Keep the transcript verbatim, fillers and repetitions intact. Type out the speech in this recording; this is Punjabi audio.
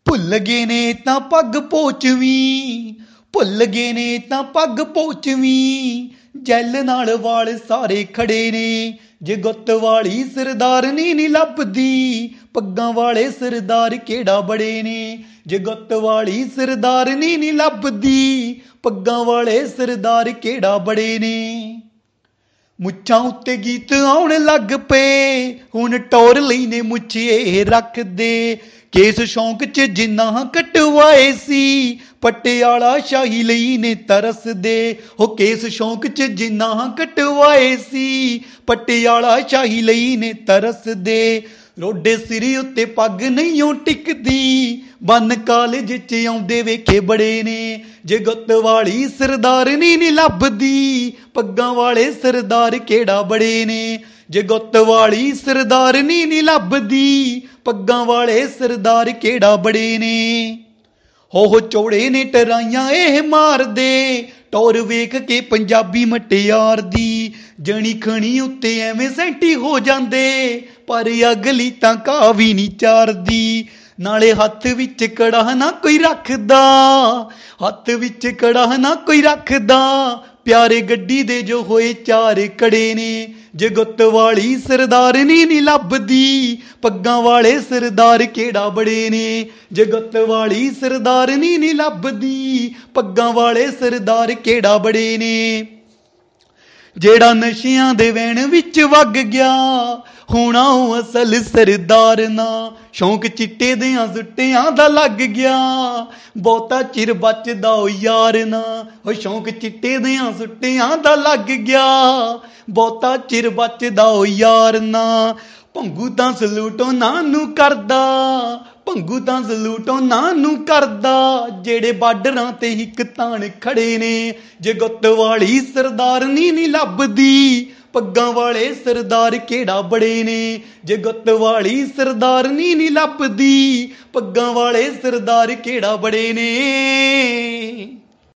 ਭੁੱਲ ਗਏ ਨੇ ਤਾਂ ਪੱਗ ਪੋਚਵੀਂ, ਭੁੱਲ ਗਏ ਨੇ ਤਾਂ ਪੱਗ ਪੋਚਵੀਂ, ਜੈਲ ਨਾਲ ਵਾਲ ਸਾਰੇ ਖੜੇ ਨੇ। ਜੇ ਗੁੱਤ ਵਾਲੀ ਸਰਦਾਰਨੀ ਨੀ ਲੱਭਦੀ, ਪੱਗਾਂ ਵਾਲੇ ਸਰਦਾਰ ਕਿਹੜਾ ਬੜੇ ਨੇ। ਜੇ ਗੁੱਤ ਵਾਲੀ ਸਰਦਾਰਨੀ ਨੀ ਲੱਭਦੀ, ਪੱਗਾਂ ਵਾਲੇ ਸਰਦਾਰ ਕਿਹੜਾ ਬੜੇ ਨੇ। ਮੁੱਛਾਂ ਉੱਤੇ ਗੀਤ ਆਉਣ ਲੱਗ ਪਏ, ਹੁਣ ਟੌਰ ਲਈ ਨੇ ਮੁੱਛੇ ਰੱਖਦੇ। ਕੇਸ ਸ਼ੌਂਕ ਚ ਜਿੰਨਾ ਕਟਵਾਏ ਸੀ, ਪਟਿਆਲਾ ਸ਼ਾਹੀ ਲਈ ਨੇ ਤਰਸਦੇ। ਉਹ ਕੇਸ ਸ਼ੌਂਕ ਚ ਜਿੰਨਾ ਕਟਵਾਏ ਸੀ, ਪਟਿਆਲਾ ਸ਼ਾਹੀ ਲਈ ਨੇ ਤਰਸਦੇ। ਰੋਡੇ ਸਿਰ ਉੱਤੇ ਪੱਗ ਨਹੀਂ ਓ ਟਿਕਦੀ, ਬੰਨ ਕਾਲਜ ਚ ਆਉਂਦੇ ਵੇਖੇ ਬੜੇ ਨੇ। ਜੇ ਗੁੱਤ ਵਾਲੀ ਸਰਦਾਰਨੀ ਨੀ ਲੱਭਦੀ, ਪੱਗਾਂ ਵਾਲੇ ਸਰਦਾਰ ਕਿਹੜਾ ਬੜੇ ਨੇ। ਜੇ ਗੁੱਤ ਵਾਲੀ ਸਰਦਾਰਨੀ ਨੀ ਲੱਭਦੀ, ਪੱਗਾਂ ਵਾਲੇ ਸਰਦਾਰ ਕਿਹੜਾ ਬੜੇ ਨੇ। ਹੋ ਹੋ ਚੌੜੇ ਨੇ ਟਰਾਈਆਂ ਇਹ ਮਾਰਦੇ, ਟੌਰ ਵੇਖ ਕੇ ਪੰਜਾਬੀ ਮਟਿਆਰ ਦੀ। ਜਣੀ ਖਣੀ ਉੱਤੇ ਐਵੇਂ ਸੈਂਟੀ ਹੋ ਜਾਂਦੇ, ਪਰ ਅਗਲੀ ਤਾਂ ਘਾਹ ਵੀ ਨਹੀਂ ਚਾਰਦੀ। ਨਾਲੇ ਹੱਥ ਵਿੱਚ ਕੜਾ ਨਾ ਕੋਈ ਰੱਖਦਾ, ਹੱਥ ਵਿੱਚ ਕੜਾ ਨਾ ਕੋਈ ਰੱਖਦਾ, ਪਿਆਰੇ ਗੱਡੀ ਦੇ ਜੋ ਹੋਏ ਚਾਰ ਕੜੇ ਨੇ। ਜੇ ਗੁੱਤ ਵਾਲੀ ਸਰਦਾਰਨੀ ਨੀ ਲੱਭਦੀ, ਪੱਗਾਂ ਵਾਲੇ ਸਰਦਾਰ ਕਿਹੜਾ ਬੜੇ ਨੇ। ਜੇ ਗੁੱਤ ਵਾਲੀ ਸਰਦਾਰਨੀ ਨੀ ਲੱਭਦੀ, ਪੱਗਾਂ ਵਾਲੇ ਸਰਦਾਰ ਕਿਹੜਾ ਬੜੇ ਨੇ। ਜਿਹੜਾ ਨਸ਼ਿਆਂ ਦੇ ਵਹਿਣ ਵਿੱਚ ਵਗ ਗਿਆ, ਹੋਣਾ ਉਹ ਅਸਲ ਸਰਦਾਰ ਨਾ। ਸ਼ੌਂਕ ਚਿੱਟੇ ਦਿਆਂ ਸੁੱਟਿਆਂ ਦਾ ਲੱਗ ਗਿਆ, ਬਹੁਤਾ ਚਿਰ ਬਚਦਾ ਉਹ ਯਾਰ ਨਾ। ਉਹ ਸ਼ੌਂਕ ਚਿੱਟੇ ਦਿਆਂ ਸੁੱਟਿਆਂ ਦਾ ਲੱਗ ਗਿਆ, ਬਹੁਤਾ ਚਿਰ ਬਚਦਾ ਉਹ ਯਾਰ ਨਾ। ਭੰਗੂ ਤਾਂ ਸਲੂਟ ਉਹਨਾਂ ਨੂੰ ਕਰਦਾ, ਭੰਗੂ ਤਾਂ ਸਲੂਟ ਉਹਨਾਂ ਨੂੰ ਕਰਦਾ, ਜਿਹੜੇ ਬਾਰਡਰਾਂ ਤੇ ਇੱਕ ਤਾਣ ਖੜੇ ਨੇ। ਜੇ ਗੁੱਤ ਵਾਲੀ ਸਰਦਾਰਨੀ ਨੀ ਲੱਭਦੀ, ਪੱਗਾਂ ਵਾਲੇ ਸਰਦਾਰ ਕਿਹੜਾ ਬੜੇ ਨੇ। ਜੇ ਗੁੱਤ ਵਾਲੀ ਸਰਦਾਰਨੀ ਨੀ ਲੱਭਦੀ, ਪੱਗਾਂ ਵਾਲੇ ਸਰਦਾਰ ਕਿਹੜਾ ਬੜੇ ਨੇ।